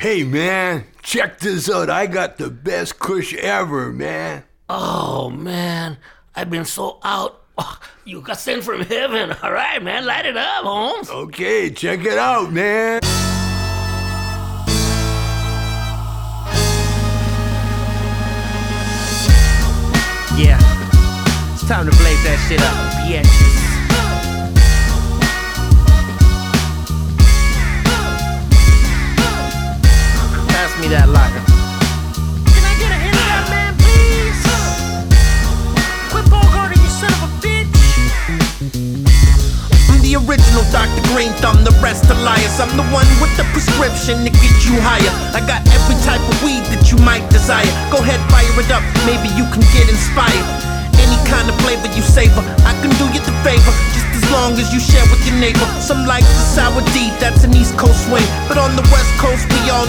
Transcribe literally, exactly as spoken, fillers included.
Hey man, check this out. I got the best kush ever, man. Oh man, I've been so out. Oh, you got sent from heaven. All right, man, light it up, Holmes. Okay, check it out, man. Yeah, it's time to blaze that shit up, bitches. Pass me that lighter. Can I get a hit of that, man, please? Quit Bogarting, you son of a bitch. I'm the original Doctor Green Thumb, the rest are liars. I'm the one with the prescription to get you higher. I got every type of weed that you might desire. Go ahead, fire it up, maybe you can get inspired. Any kind of flavor you savor, I can do you the favor, just as long as you share with your neighbor. Some like the sour D, that's an East Coast swing, but on the West Coast we all